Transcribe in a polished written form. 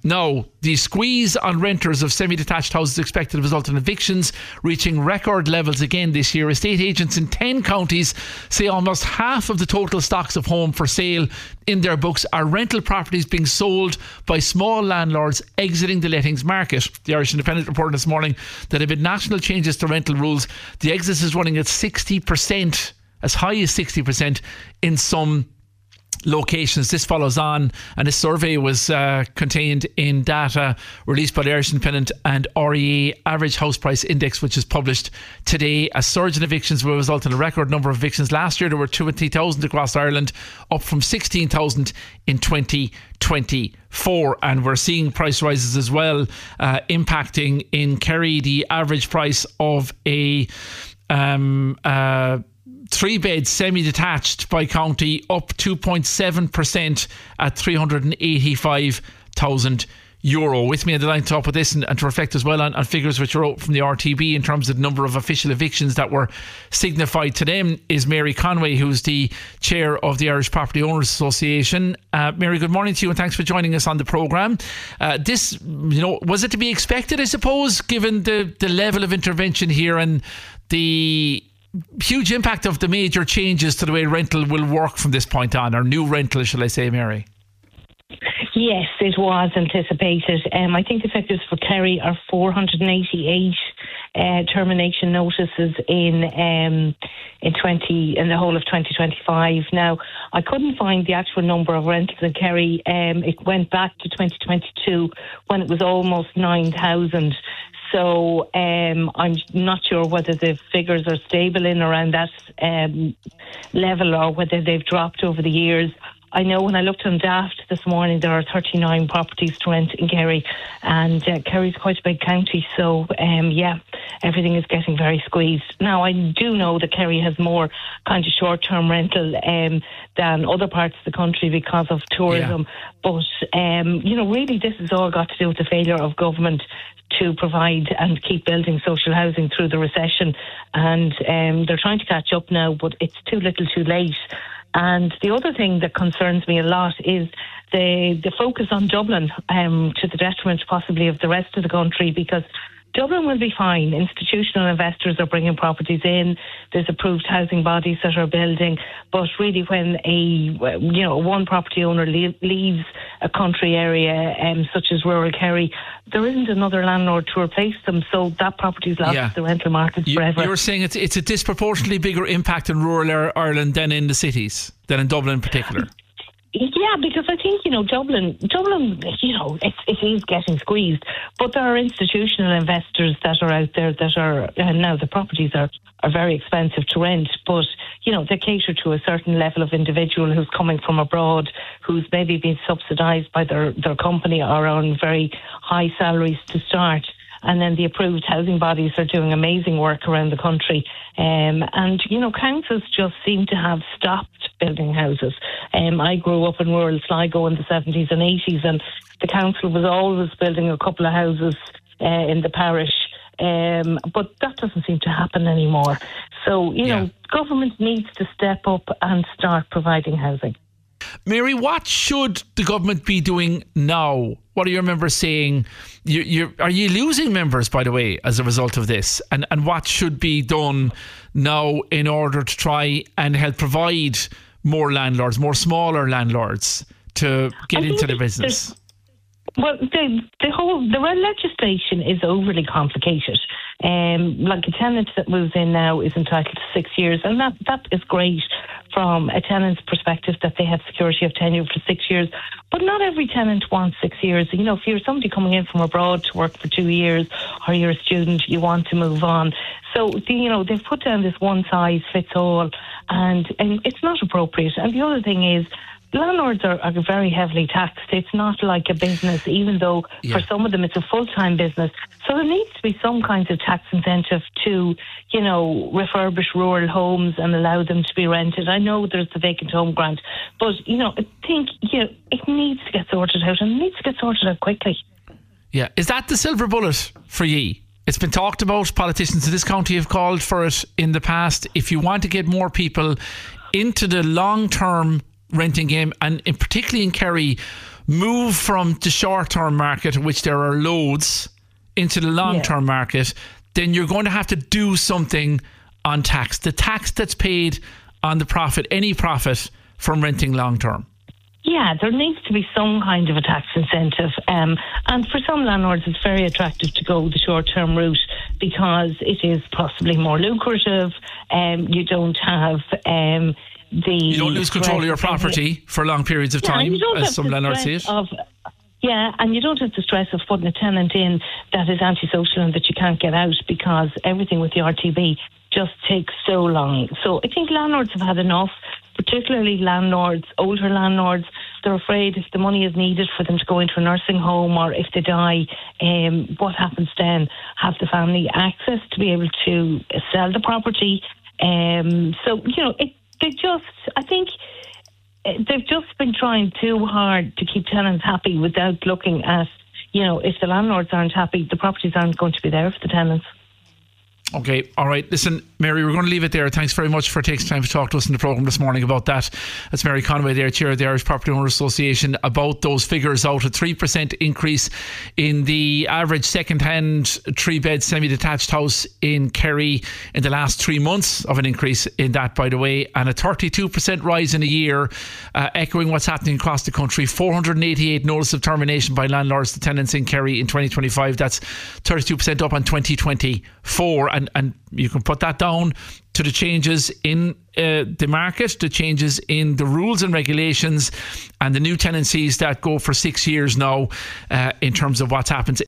Now, the squeeze on renters of semi-detached houses expected to result in evictions reaching record levels again this year. Estate agents in 10 counties say almost half of the total stocks of home for sale in their books are rental properties being sold by small landlords exiting the lettings market. The Irish Independent reported this morning that amid national changes to rental rules, the exit is running at 60%, as high as 60% in some locations. This follows on, and this survey was contained in data released by the Irish Independent and REA Average House Price Index, which is published today. A surge in evictions will result in a record number of evictions. Last year there were 20,000 across Ireland, up from 16,000 in 2024, and we're seeing price rises as well, impacting in Kerry. The average price of a 3-bed semi-detached by county up 2.7% at €385,000. With me on the line to talk about this and to reflect as well on figures which are out from the RTB in terms of the number of official evictions that were signified to them is Mary Conway, who's the chair of the Irish Property Owners Association. Mary, good morning to you and thanks for joining us on the programme. This, was it to be expected, I suppose, given the level of intervention here and the huge impact of the major changes to the way rental will work from this point on, or new rental, shall I say, Mary? Yes, it was anticipated. I think the figures for Kerry are 488 termination notices in the whole of 2025. Now, I couldn't find the actual number of rentals in Kerry. It went back to 2022 when it was almost 9,000. So I'm not sure whether the figures are stable in around that level or whether they've dropped over the years. I know when I looked on Daft this morning, there are 39 properties to rent in Kerry, and Kerry's quite a big county, so everything is getting very squeezed. Now, I do know that Kerry has more kind of short-term rental than other parts of the country because of tourism, but really this has all got to do with the failure of government to provide and keep building social housing through the recession, and they're trying to catch up now, but it's too little too late. And the other thing that concerns me a lot is the focus on Dublin to the detriment possibly of the rest of the country, because Dublin will be fine. Institutional investors are bringing properties in. There's approved housing bodies that are building. But really, when one property owner leaves a country area such as rural Kerry, there isn't another landlord to replace them. So that property's lost the rental market forever. You're saying it's a disproportionately bigger impact in rural Ireland than in the cities, than in Dublin in particular. Yeah, because I think, Dublin, it is getting squeezed, but there are institutional investors that are out there that are, now the properties are very expensive to rent, but, they cater to a certain level of individual who's coming from abroad, who's maybe been subsidised by their company or on very high salaries to start. And then the approved housing bodies are doing amazing work around the country. Councils just seem to have stopped building houses. I grew up in rural Sligo in the 70s and 80s, and the council was always building a couple of houses in the parish. But that doesn't seem to happen anymore. So, government needs to step up and start providing housing. Mary, what should the government be doing now? What are your members saying? Are you losing members, by the way, as a result of this? And what should be done now in order to try and help provide more landlords, more smaller landlords, to get into the business? Well, the legislation is overly complicated. Like a tenant that moves in now is entitled to 6 years, and that is great from a tenant's perspective that they have security of tenure for 6 years. But not every tenant wants 6 years. If you're somebody coming in from abroad to work for 2 years, or you're a student, you want to move on. So, they've put down this one size fits all, and it's not appropriate. And the other thing is, landlords are very heavily taxed. It's not like a business, even though for some of them it's a full-time business. So there needs to be some kinds of tax incentive to, refurbish rural homes and allow them to be rented. I know there's the vacant home grant, but, I think, it needs to get sorted out, and it needs to get sorted out quickly. Yeah. Is that the silver bullet for ye? It's been talked about. Politicians in this county have called for it in the past. If you want to get more people into the long-term renting game, and particularly in Kerry, move from the short-term market, which there are loads, into the long-term market, then you're going to have to do something on tax. The tax that's paid on the profit, any profit from renting long-term. Yeah, there needs to be some kind of a tax incentive. And for some landlords, it's very attractive to go the short-term route because it is possibly more lucrative. You don't have you don't lose control of your property for long periods of time, as some landlords see it. And you don't have the stress of putting a tenant in that is antisocial and that you can't get out because everything with the RTB just takes so long. So I think landlords have had enough, particularly landlords, older landlords. They're afraid if the money is needed for them to go into a nursing home or if they die, what happens then? Have the family access to be able to sell the property? I think they've just been trying too hard to keep tenants happy without looking at, if the landlords aren't happy, the properties aren't going to be there for the tenants. Okay, all right. Listen, Mary, we're going to leave it there. Thanks very much for taking time to talk to us in the programme this morning about that. That's Mary Conway there, Chair of the Irish Property Owners Association, about those figures out. A 3% increase in the average second-hand 3-bed semi-detached house in Kerry in the last 3 months, of an increase in that, by the way, and a 32% rise in a year, echoing what's happening across the country. 488 notice of termination by landlords to tenants in Kerry in 2025. That's 32% up on 2024. And you can put that down to the changes in the market, the changes in the rules and regulations, and the new tenancies that go for 6 years now in terms of what's happened